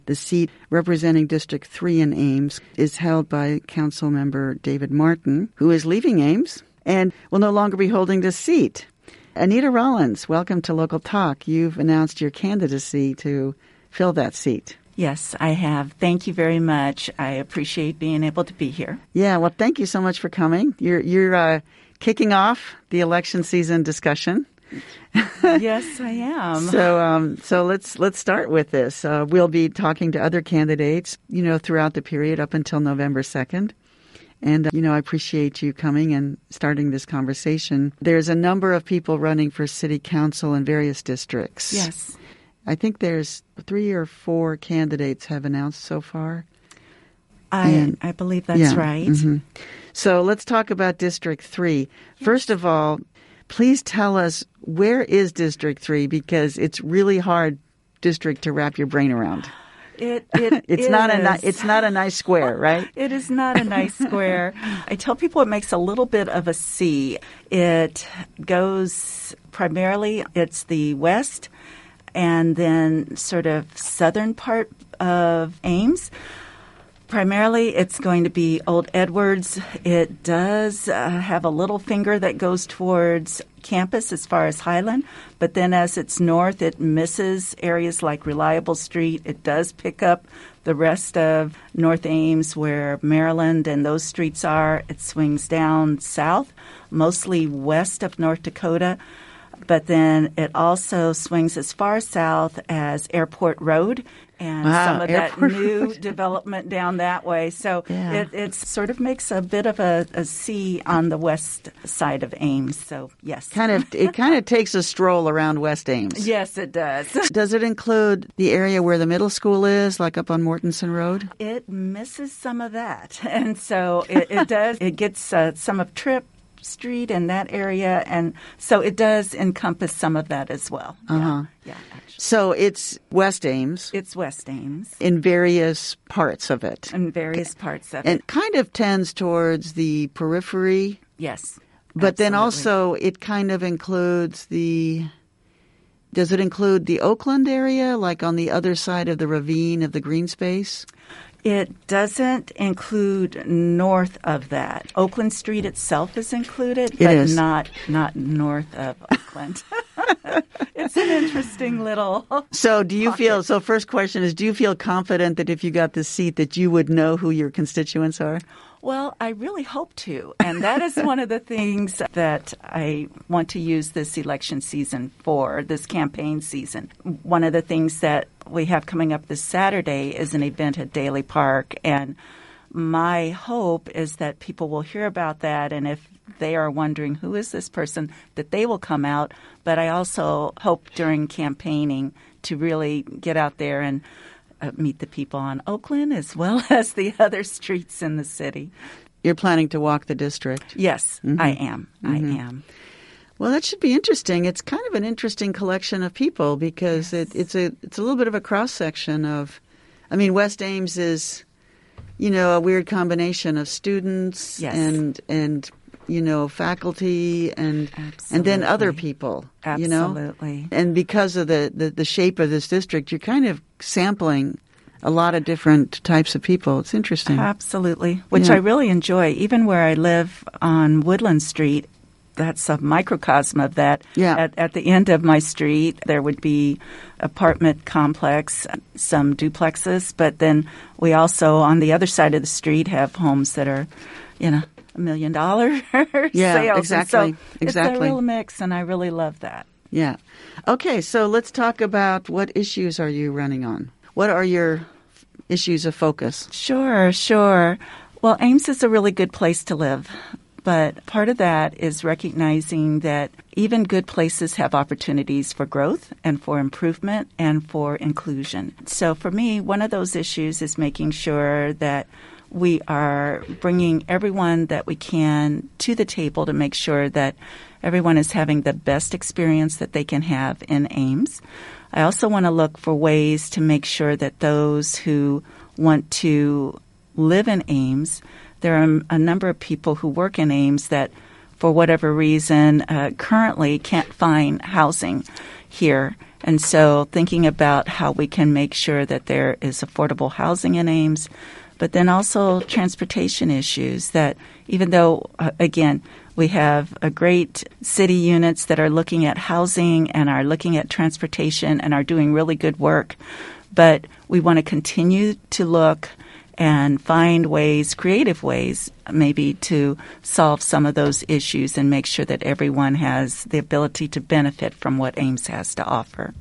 The seat representing District 3 in Ames is held by Councilmember David Martin, who is leaving Ames and will no longer be holding this seat. Anita Rollins, welcome to Local Talk. You've announced your candidacy to fill that seat. Yes, I have. Thank you very much. I appreciate being able to be here. Yeah, well, thank you so much for coming. You're kicking off the election season discussion. Yes, I am. So let's start with this. We'll be talking to other candidates, throughout the period up until November 2nd. And, I appreciate you coming and starting this conversation. There's a number of people running for city council in various districts. Yes. I think there's 3 or 4 candidates have announced so far. I believe that's right. Mm-hmm. So let's talk about District 3. Yes. First of all, please tell us, where is District 3? Because it's really hard district to wrap your brain around. It's not a nice square, right? It is not a nice square. I tell people it makes a little bit of a C. It goes primarily, it's the west and then sort of southern part of Ames. Primarily, it's going to be Old Edwards. It does have a little finger that goes towards campus as far as Highland, but then as it's north, it misses areas like Reliable Street. It does pick up the rest of North Ames where Maryland and those streets are. It swings down south, mostly west of North Dakota, but then it also swings as far south as Airport Road and some of that new development down that way. So it sort of makes a bit of a C on the west side of Ames. So, yes. It kind of takes a stroll around West Ames. Yes, it does. Does it include the area where the middle school is, like up on Mortensen Road? It misses some of that. And so it does. It gets some of Tripp Street and that area, and so it does encompass some of that as well. Uh-huh. Yeah, actually. So it's West Ames. It's West Ames. In various parts of it. In various parts of it. And kind of tends towards the periphery. Yes. But then also it kind of includes does it include the Oakland area, like on the other side of the ravine of the green space? It doesn't include north of that. Oakland Street itself is included, but not north of Oakland. It's an interesting little So do you pocket. feel, so first question is, do you feel confident that if you got the seat that you would know who your constituents are? Well, I really hope to. And that is one of the things that I want to use this election season for, this campaign season. One of the things that we have coming up this Saturday is an event at Daly Park. And my hope is that people will hear about that. And if they are wondering who is this person, that they will come out. But I also hope during campaigning to really get out there and meet the people on Oakland as well as the other streets in the city. You're planning to walk the district? Yes, I am. I am. Well, that should be interesting. It's kind of an interesting collection of people because it's a little bit of a cross-section of, West Ames is, a weird combination of students and faculty and then other people, Absolutely. And because of the shape of this district, you're kind of sampling a lot of different types of people. It's interesting. Absolutely, which I really enjoy. Even where I live on Woodland Street, that's a microcosm of that. Yeah. At the end of my street, there would be apartment complex, some duplexes, but then we also, on the other side of the street, have homes that are, $1 million sales. Exactly. It's a real mix, and I really love that. Yeah. Okay, so let's talk about what issues are you running on? What are your issues of focus? Sure. Well, Ames is a really good place to live. But part of that is recognizing that even good places have opportunities for growth and for improvement and for inclusion. So for me, one of those issues is making sure that we are bringing everyone that we can to the table to make sure that everyone is having the best experience that they can have in Ames. I also want to look for ways to make sure that those who want to live in Ames, there are a number of people who work in Ames that for whatever reason, currently can't find housing here. And so thinking about how we can make sure that there is affordable housing in Ames, but then also transportation issues that even though, again, we have a great city units that are looking at housing and are looking at transportation and are doing really good work, but we want to continue to look and find ways, creative ways, maybe to solve some of those issues and make sure that everyone has the ability to benefit from what Ames has to offer.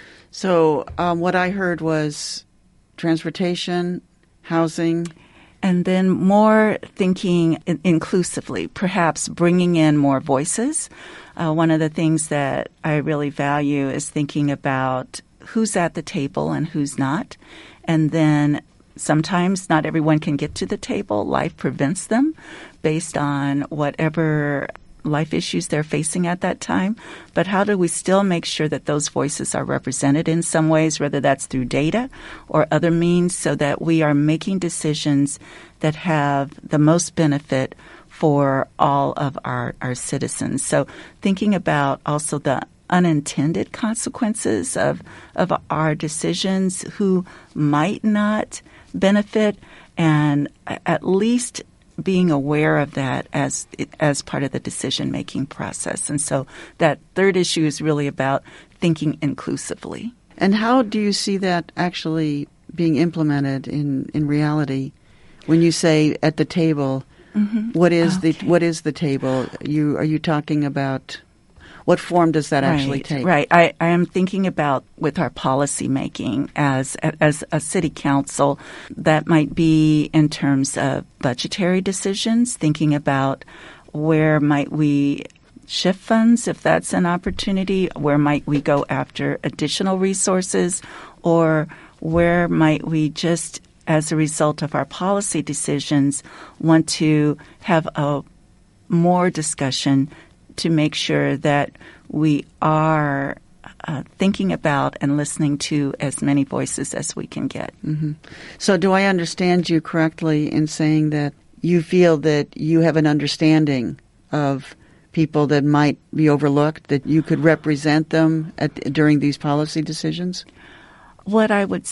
So what I heard was transportation, housing. And then more thinking inclusively, perhaps bringing in more voices. One of the things that I really value is thinking about who's at the table and who's not. And then sometimes not everyone can get to the table. Life prevents them based on whatever life issues they're facing at that time. But how do we still make sure that those voices are represented in some ways, whether that's through data or other means, so that we are making decisions that have the most benefit for all of our citizens. So thinking about also the unintended consequences of our decisions, who might not benefit, and at least being aware of that as part of the decision-making process. And so that third issue is really about thinking inclusively. And how do you see that actually being implemented in reality? When you say at the table, what is the table? Are you talking about what form does that actually take? Right. I am thinking about with our policy making as a city council, that might be in terms of budgetary decisions, thinking about where might we shift funds if that's an opportunity, where might we go after additional resources, or where might we just, as a result of our policy decisions, want to have a more discussion to make sure that we are thinking about and listening to as many voices as we can get. Mm-hmm. So do I understand you correctly in saying that you feel that you have an understanding of people that might be overlooked, that you could represent them during these policy decisions? What I would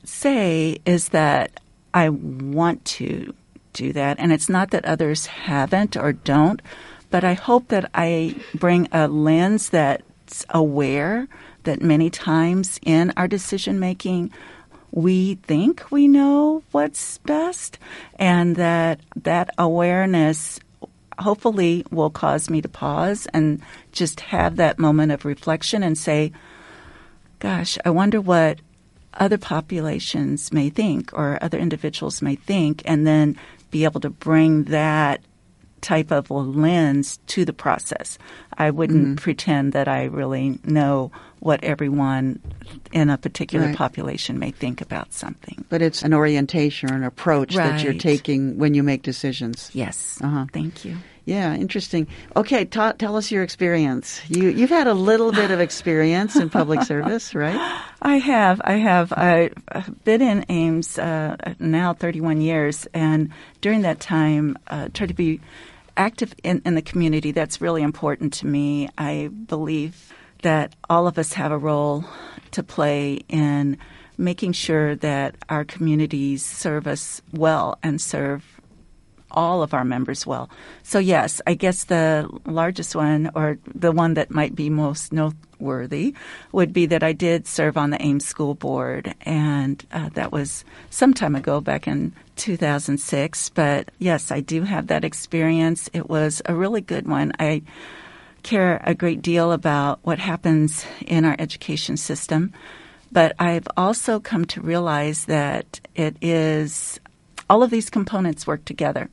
say is that I want to do that, and it's not that others haven't or don't, but I hope that I bring a lens that's aware that many times in our decision-making, we think we know what's best, and that awareness hopefully will cause me to pause and just have that moment of reflection and say, gosh, I wonder what other populations may think or other individuals may think, and then be able to bring that type of lens to the process. I wouldn't pretend that I really know what everyone in a particular population may think about something. But it's an orientation or an approach that you're taking when you make decisions. Yes. Thank you. Yeah, interesting. Okay, tell us your experience. You've had a little bit of experience in public service, right? I have. I've been in Ames now 31 years, and during that time, tried to be active in the community. That's really important to me. I believe that all of us have a role to play in making sure that our communities serve us well and serve all of our members well. So yes, I guess the largest one, or the one that might be most noteworthy, would be that I did serve on the Ames School Board, and that was some time ago, back in 2006. But yes, I do have that experience. It was a really good one. I care a great deal about what happens in our education system, but I've also come to realize that it is all of these components work together.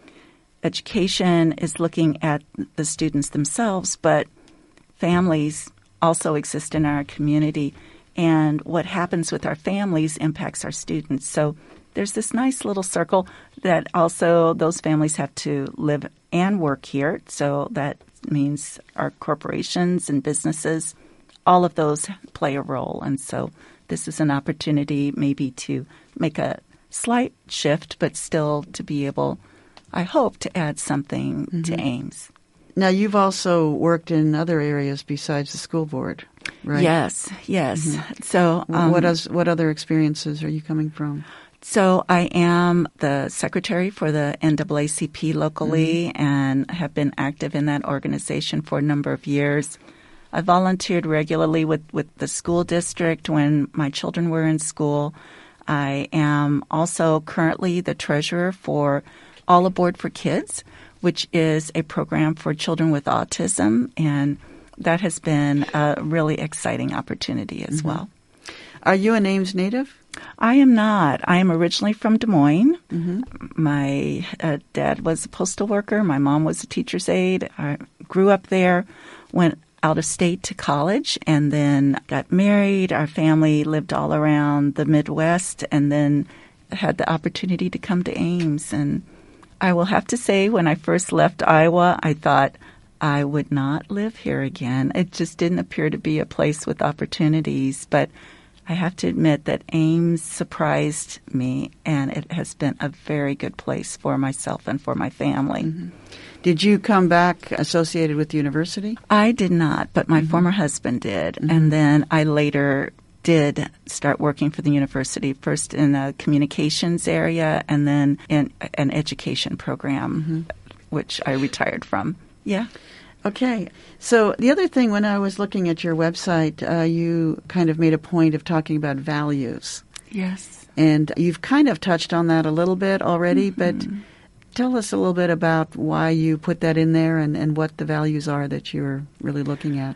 Education is looking at the students themselves, but families also exist in our community, and what happens with our families impacts our students. So there's this nice little circle that also those families have to live and work here. So that means our corporations and businesses, all of those play a role. And so this is an opportunity maybe to make a slight shift, but still to be able, I hope, to add something to Ames. Now, you've also worked in other areas besides the school board, right? Yes. Mm-hmm. So, what other experiences are you coming from? So I am the secretary for the NAACP locally and have been active in that organization for a number of years. I volunteered regularly with the school district when my children were in school. I am also currently the treasurer for All Aboard for Kids, which is a program for children with autism, and that has been a really exciting opportunity as well. Are you an Ames native? I am not. I am originally from Des Moines. My dad was a postal worker. My mom was a teacher's aide. I grew up there, went out of state to college, and then got married. Our family lived all around the Midwest, and then had the opportunity to come to Ames. And I will have to say, when I first left Iowa, I thought I would not live here again. It just didn't appear to be a place with opportunities, but I have to admit that Ames surprised me, and it has been a very good place for myself and for my family. Did you come back associated with the university? I did not, but my former husband did. And then I later did start working for the university, first in the communications area and then in an education program, which I retired from. Yeah. Okay. So the other thing, when I was looking at your website, you kind of made a point of talking about values. Yes. And you've kind of touched on that a little bit already, but tell us a little bit about why you put that in there and what the values are that you're really looking at.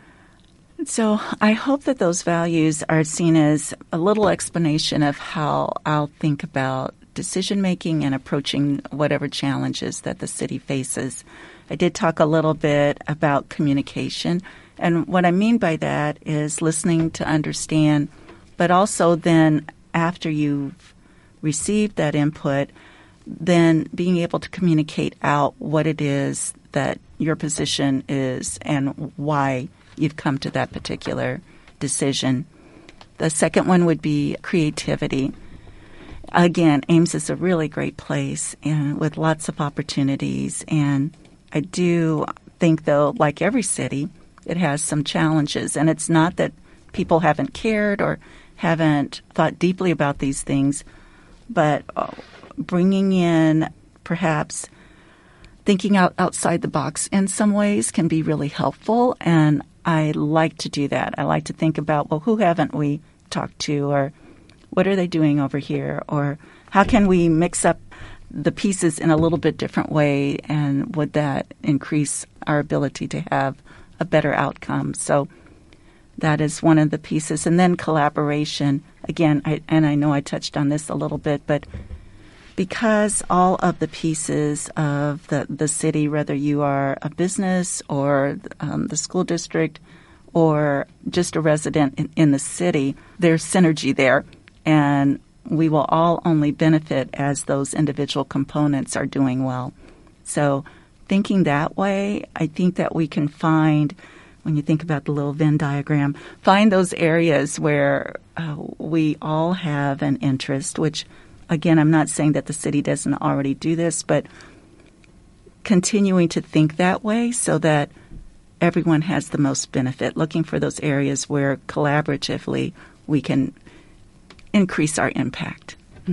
So I hope that those values are seen as a little explanation of how I'll think about decision-making and approaching whatever challenges that the city faces. I did talk a little bit about communication, and what I mean by that is listening to understand, but also then after you've received that input, then being able to communicate out what it is that your position is and why you've come to that particular decision. The second one would be creativity. Again, Ames is a really great place and with lots of opportunities, and I do think, though, like every city, it has some challenges. And it's not that people haven't cared or haven't thought deeply about these things, but bringing in perhaps thinking outside the box in some ways can be really helpful. And I like to do that. I like to think about, well, who haven't we talked to, or what are they doing over here, or how can we mix up the pieces in a little bit different way, and would that increase our ability to have a better outcome? So that is one of the pieces. And then collaboration. Again, I know I touched on this a little bit, but because all of the pieces of the city, whether you are a business or the school district or just a resident in the city, there's synergy there. And we will all only benefit as those individual components are doing well. So thinking that way, I think that we can find, when you think about the little Venn diagram, find those areas where we all have an interest, which, again, I'm not saying that the city doesn't already do this, but continuing to think that way so that everyone has the most benefit, looking for those areas where collaboratively we can increase our impact.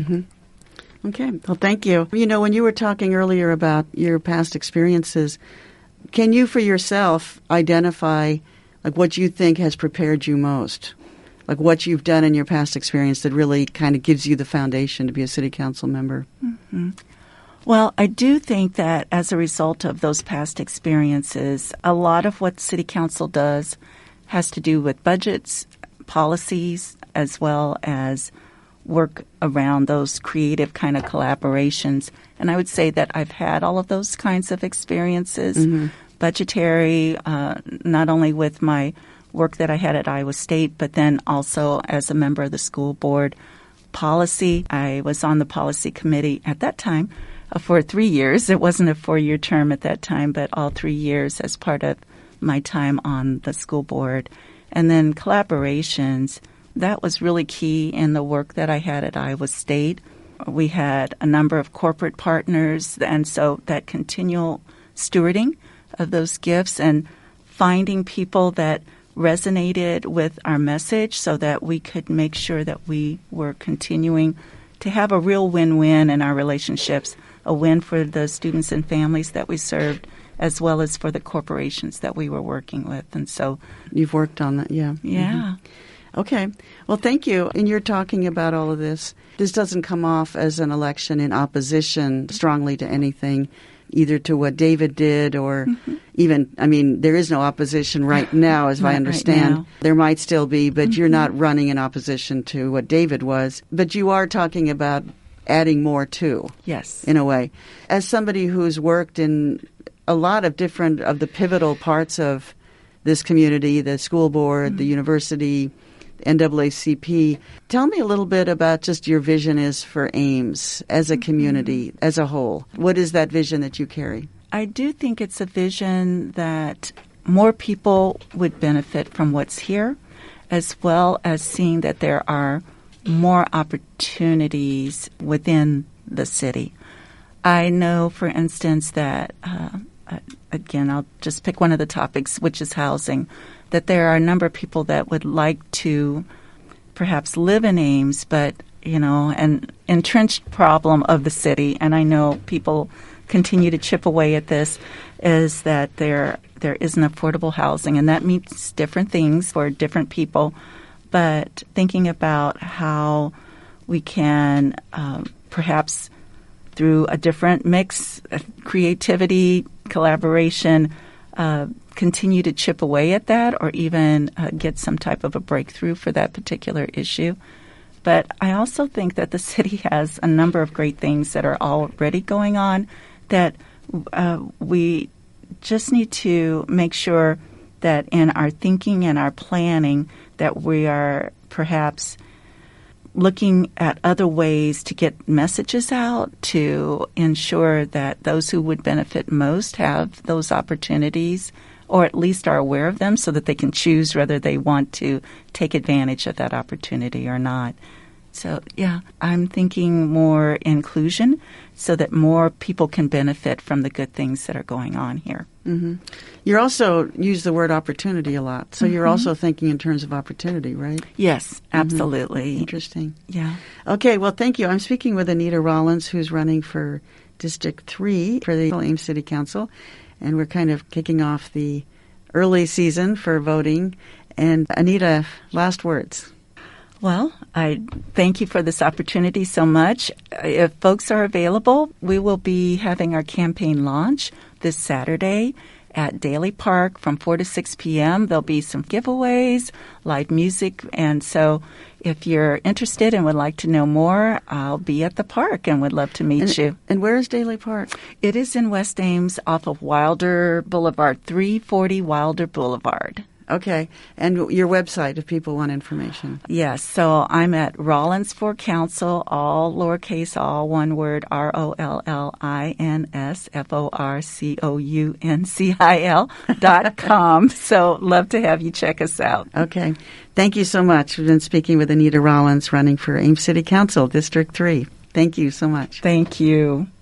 Okay. Well, thank you. You know, when you were talking earlier about your past experiences, can you for yourself identify like what you think has prepared you most? Like what you've done in your past experience that really kind of gives you the foundation to be a city council member? Well, I do think that as a result of those past experiences, a lot of what city council does has to do with budgets, policies, as well as work around those creative kind of collaborations. And I would say that I've had all of those kinds of experiences, budgetary, not only with my work that I had at Iowa State, but then also as a member of the school board. Policy, I was on the policy committee at that time for 3 years. It wasn't a 4-year term at that time, but all 3 years as part of my time on the school board. And then collaborations, that was really key in the work that I had at Iowa State. We had a number of corporate partners, and so that continual stewarding of those gifts and finding people that resonated with our message so that we could make sure that we were continuing to have a real win-win in our relationships, a win for the students and families that we served, as well as for the corporations that we were working with. And so you've worked on that, yeah. Yeah. Mm-hmm. Okay. Well, thank you. And you're talking about all of this. This doesn't come off as an election in opposition strongly to anything, either to what David did or even, I mean, there is no opposition right now, as I understand. Right, there might still be, but you're not running in opposition to what David was. But you are talking about adding more too. Yes. In a way. As somebody who's worked in a lot of different of the pivotal parts of this community, the school board, the university, NAACP. Tell me a little bit about just your vision is for Ames as a community, as a whole. What is that vision that you carry? I do think it's a vision that more people would benefit from what's here, as well as seeing that there are more opportunities within the city. I know, for instance, that, again, I'll just pick one of the topics, which is housing, that there are a number of people that would like to perhaps live in Ames, but, you know, an entrenched problem of the city, and I know people continue to chip away at this, is that there isn't affordable housing, and that means different things for different people. But thinking about how we can perhaps through a different mix, creativity, collaboration, continue to chip away at that or even get some type of a breakthrough for that particular issue. But I also think that the city has a number of great things that are already going on that we just need to make sure that in our thinking and our planning that we are perhaps looking at other ways to get messages out to ensure that those who would benefit most have those opportunities or at least are aware of them so that they can choose whether they want to take advantage of that opportunity or not. So, yeah, I'm thinking more inclusion so that more people can benefit from the good things that are going on here. Mm-hmm. You also use the word opportunity a lot. So you're also thinking in terms of opportunity, right? Yes, absolutely. Interesting. Yeah. Okay, well, thank you. I'm speaking with Anita Rollins, who's running for District 3 for the Ames City Council. And we're kind of kicking off the early season for voting. And Anita, last words. Well, I thank you for this opportunity so much. If folks are available, we will be having our campaign launch this Saturday at Daly Park from 4 to 6 p.m. There'll be some giveaways, live music, and so if you're interested and would like to know more, I'll be at the park and would love to meet you. And where is Daly Park? It is in West Ames off of Wilder Boulevard, 340 Wilder Boulevard. Okay. And your website if people want information. Yes. So I'm at Rollins for Council, all lowercase, all one word, ROLLINSFORCOUNCIL.com. So love to have you check us out. Okay. Thank you so much. We've been speaking with Anita Rollins running for Ames City Council, District 3. Thank you so much. Thank you.